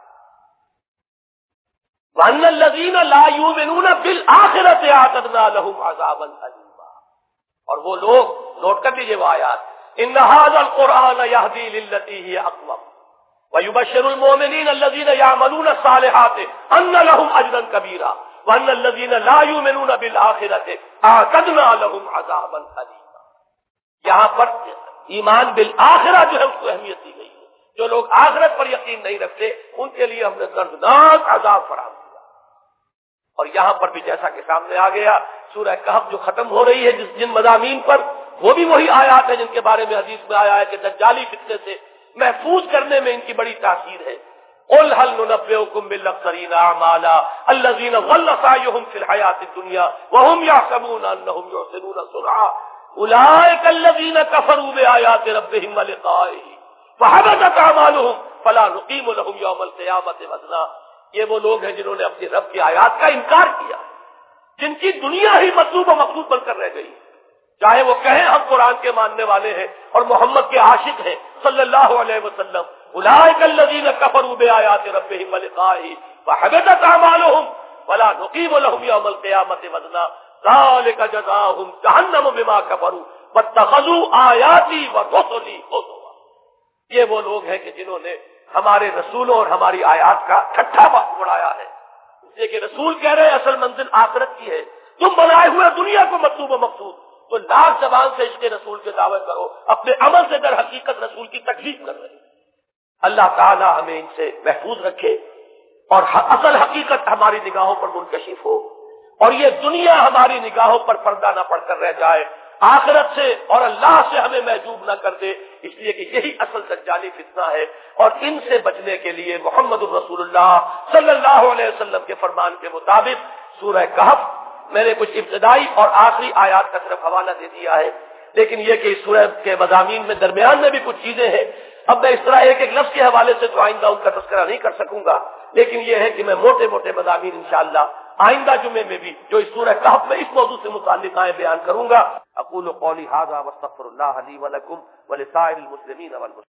وَأَنَّ الَّذِينَ لَا يُؤْمِنُونَ بِالْآخِرَةِ أَعْتَدْنَا لَهُمْ عَذَابًا أَلِيمًا، اور وہ لوگ نوٹ کر لیجئے وہ آیات، إِنَّ هَذَا الْقُرْآنَ يَهْدِي لِلَّتِي هِيَ أَقْوَمُ وَيُبَشِّرُ الْمُؤْمِنِينَ الَّذِينَ يَعْمَلُونَ الصَّالِحَاتِ أَنَّ لَهُمْ أَجْرًا كَبِيرًا وَأَنَّ الَّذِينَ لَا يُؤْمِنُونَ بِالْآخِرَةِ أَعْتَدْنَا لَهُمْ عَذَابًا أَلِيمًا۔ یہاں پر ایمان بالآخرہ جو ہے اس کو اہمیت دی گئی ہے۔ جو لوگ آخرت پر یقین نہیں رکھتے ان کے لیے ہم نے دردناک عذاب فراہم کیا۔ اور یہاں پر بھی جیسا کہ سامنے آ گیا، سورہ کہف جو ختم ہو رہی ہے جن مضامین پر، وہ بھی وہی آیات ہیں جن کے بارے میں حدیث میں آیا ہے کہ دجالی فتنے سے محفوظ کرنے میں ان کی بڑی تاثیر ہے۔ قل هل ننبئكم بالاخسرين اعمالا الذين ضل سعيهم في الحياة الدنيا وهم يحسبون انهم يحسنون صنعا اولئك الذين كفروا بآيات ربهم ولقائه فحبطت اعمالهم فلا نقيم لهم يوم القيامة وزنا۔ یہ وہ لوگ ہیں جنہوں نے اپنی رب کی آیات کا انکار کیا، جن کی دنیا ہی مطلوب و مقصود بن کر رہ گئی، چاہے وہ کہیں ہم قرآن کے ماننے والے ہیں اور محمد کے عاشق ہیں صلی اللہ علیہ وسلم۔ اولئک الذین کفروا بآیات ربهم ولقائه فحبطت اعمالهم ولا نقیم لهم یوم القیامة وزنا ذلک جزاؤہم جہنم بما کفروا واتخذوا آیاتی ورسلی ہزوا۔ یہ وہ لوگ ہیں کہ جنہوں نے ہمارے رسولوں اور ہماری آیات کا ٹھٹھا اڑایا ہے، اس لیے کہ رسول کہہ رہے ہیں اصل منزل آخرت کی ہے، تم بنائے ہوئے دنیا کو مطلوب و مقصود، تو لاکھ زبان سے عشق رسول کے دعوے کرو، اپنے عمل سے در حقیقت رسول کی تکلیف کر رہے ہیں۔ اللہ تعالی ہمیں ان سے محفوظ رکھے اور اصل حقیقت ہماری نگاہوں پر منکشف ہو، اور یہ دنیا ہماری نگاہوں پر پردہ نہ پڑ کر رہ جائے، آخرت سے اور اللہ سے ہمیں محجوب نہ کر دے۔ اس لیے کہ یہی اصل دجالی فتنہ ہے، اور ان سے بچنے کے لیے محمد الرسول اللہ صلی اللہ علیہ وسلم کے فرمان کے مطابق سورہ کہف میں نے کچھ ابتدائی اور آخری آیات کا صرف حوالہ دے دیا ہے، لیکن یہ کہ اس سورہ کے مضامین میں درمیان میں بھی کچھ چیزیں ہیں۔ اب میں اس طرح ایک ایک لفظ کے حوالے سے تو آئندہ ان کا تذکرہ نہیں کر سکوں گا، لیکن یہ ہے کہ میں موٹے موٹے مضامین انشاءاللہ آئندہ جمعے میں بھی جو اس سورہ کہف میں اس موضوع سے متعلق آئے بیان کروں گا۔ اقول قولی ھذا واستغفر اللہ لی ولکم ولسائر المسلمین والمسلمات۔